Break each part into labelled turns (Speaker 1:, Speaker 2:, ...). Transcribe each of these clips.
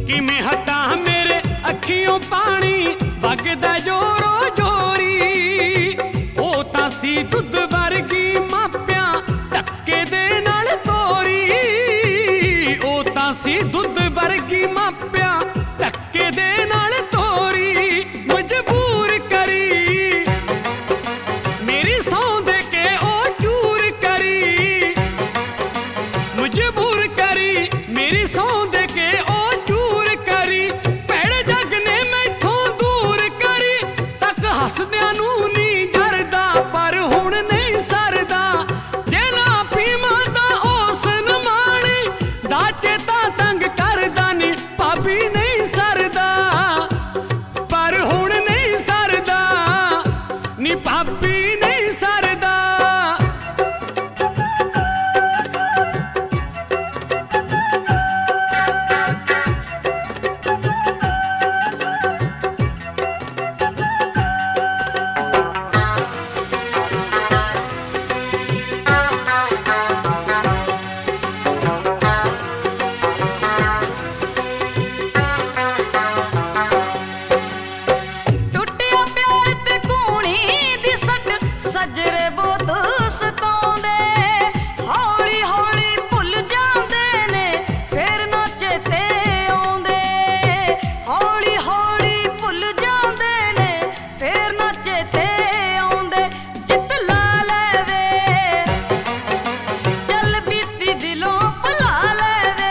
Speaker 1: किमें हटा मेरे अखियों पानी वगदा जोरो जोरी। ओ तां सी दुध वर्गी मापिया धक्के दे नाल तोरी। ओ तां सी दुध वर्गी मापिया धक्के दे नाल तोरी। मजबूर करी मेरी सौं दे के ओ चूर करी। मजबूर करी मेरी सौं दे के ओ चूर करी। भैड़े जग ने मैथों दूर करी। तक हसदियां नूं नी डरदा पर हुण नहीं सरदा। जे ना पीवां तां उस नमाणी दा चेता तंग करदा नी भाभी नहीं सरदा। पर हुण नहीं सरदा नी भाभी नहीं सरदा।
Speaker 2: टुटिया प्यार ते कूणी दी सट सजरे बहुत सताउंदे। हौली हौली भुल जांदे ने फिर ना चेते आउंदे। हौली हौली भुल जांदे ने फिर ना चेते आउंदे। जित ला लेवे चल बीती दिलों भुला लेवे।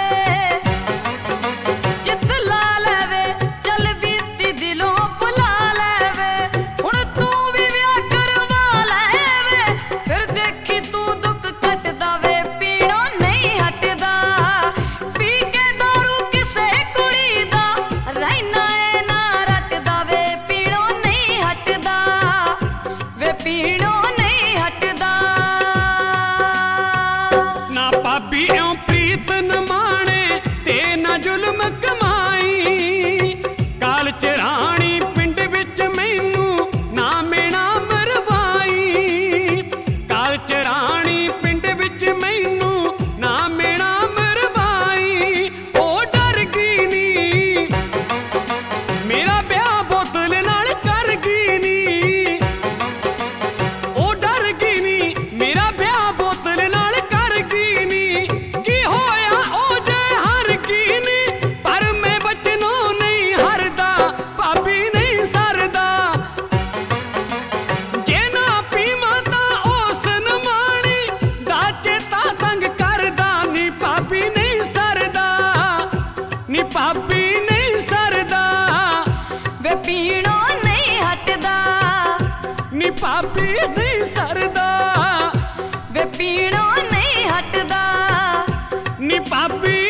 Speaker 2: जित ला लेवे चल बीती दिलों भुला लेवे। हुण तू भी विआह करवा लेवे फिर देखी तू दुख कटदा वे पीड़ों नहीं हटदा। पी के दारू किसे कुड़ी दा रहना ए ना रटदा वे पीड़ों नहीं हटदा। वे पीड़ों नहीं हटदा।
Speaker 1: ना भाभी इउं प्रीत न माणे ते ना जुल्म कमाई। काल च राणी पिंड विच मैनू ना मेणा मरवाई। काल च राणी पिंड विच मैनू ना मेणा मरवाई। ओ डर गई नी मेरा ब्याह बोतल नाल कर गई नी। ओ डर गई नी मेरा ब्याह बोतल नाल कर गई नी। की होया ओ जे हार गई नी पर मैं बचनों नहीं हरदा भाभी नहीं सरदा। जे ना पीवां तां उस नमाणी दा चेता तंग करदा नी भाभी नहीं सरदा। नी भाभी नहीं सरदा
Speaker 2: वे पीड़ों नहीं हटदा।
Speaker 1: नी भाभी नहीं सरदा।
Speaker 2: वे पीड़ों नहीं हटदा।
Speaker 1: नी भाभी